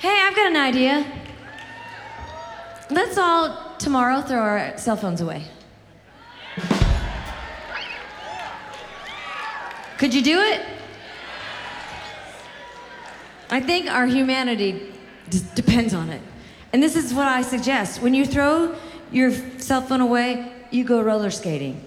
Hey, I've got an idea. Let's all tomorrow throw our cell phones away. Could you do it? I think our humanity depends on it. And this is what I suggest. When you throw your cell phone away, you go roller skating.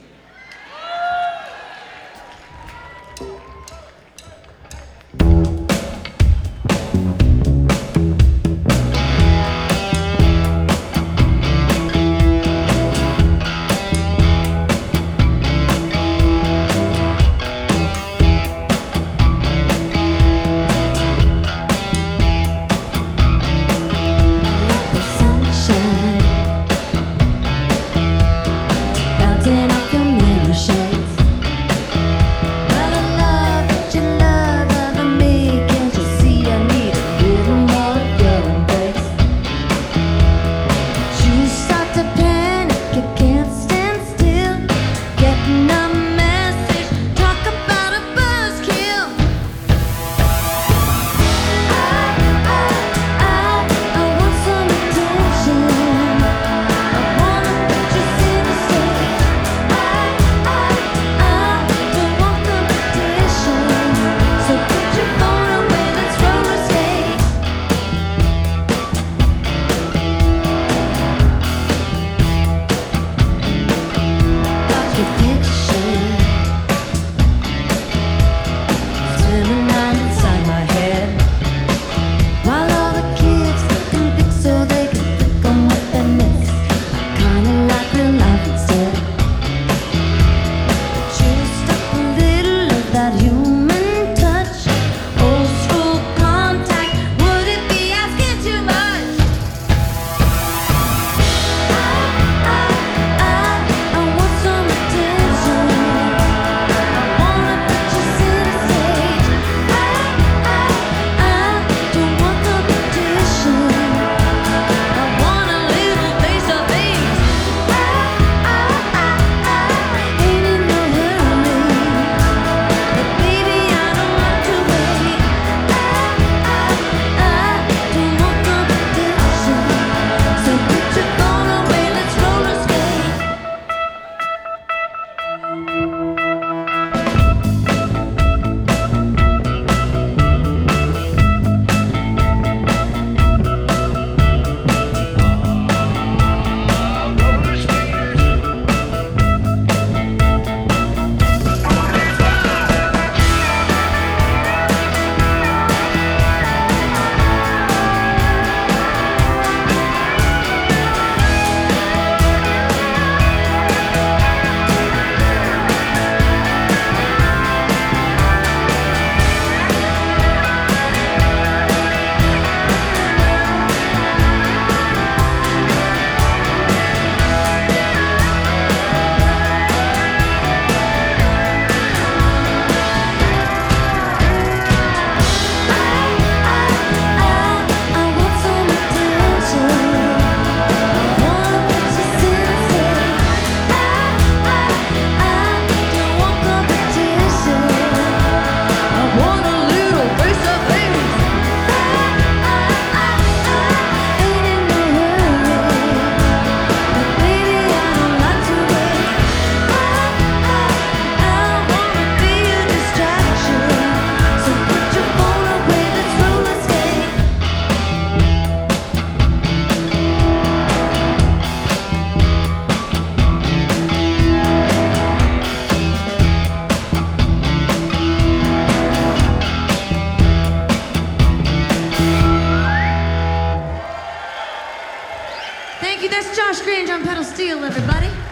Thank you. That's Josh Grange on pedal steel, everybody.